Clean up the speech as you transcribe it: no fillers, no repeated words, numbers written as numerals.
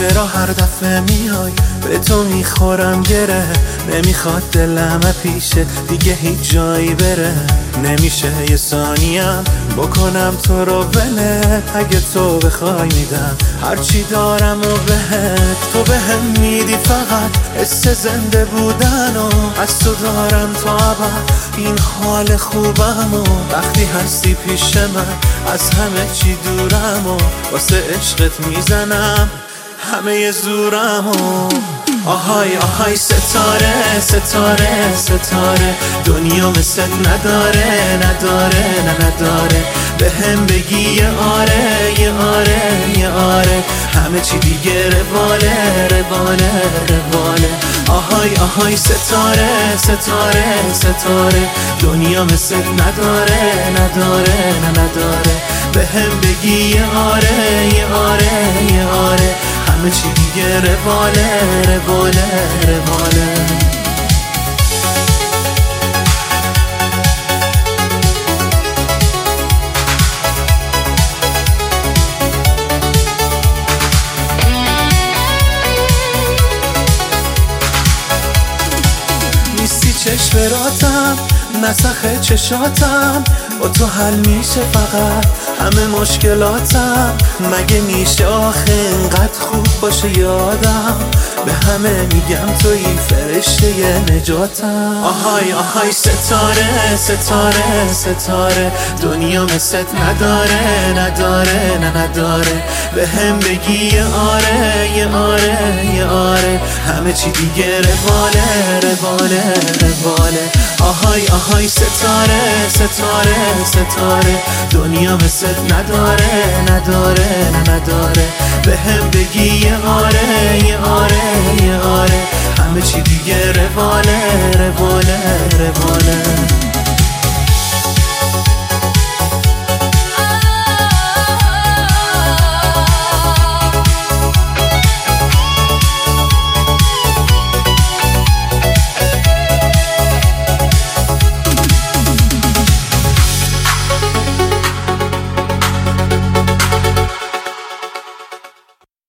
چرا هر دفعه میای به تو میخورم گره؟ نمیخواد دلم پیشه دیگه هیچ جایی بره. نمیشه یه ثانیم بکنم تو رو ولت، اگه تو بخوای میدم هرچی دارم و بهت. تو بهم میدی فقط حس زنده بودن و از تو دارم تا ابد این حال خوبم. و وقتی هستی پیش من از همه چی دورم و واسه عشقت میزنم همه زورم. و آهای آهای ستاره ستاره ستاره، دنیا مثل نداره نداره نه نداره. به هم بگی یه آره یه آره یه آره، همه چی دیگه رواله رواله رواله. آهای آهای ستاره ستاره ستاره، دنیا مثل نداره نداره نه نداره. به هم بگی یه آره یه آره یه آره، همه چی دیگه رواله رواله رواله. نیستی چشم نسخ چشاتم، با تو حل میشه فقط همه مشکلاتم. مگه میشه آخه اینقدر خوب باشه یادم؟ به همه میگم توی فرشته نجاتم. آهای آهای ستاره ستاره ستاره، دنیا مثل نداره نداره نه نداره. به هم بگی یه آره یه آره یه آره، همه چی دیگه رواله رواله رواله. آهای آهای ستاره ستاره ستاره، دنیا مثل نداره نداره نه نداره. به هم بگی یه آره یه آره یه آره، همه چی دیگه رواله رواله رواله.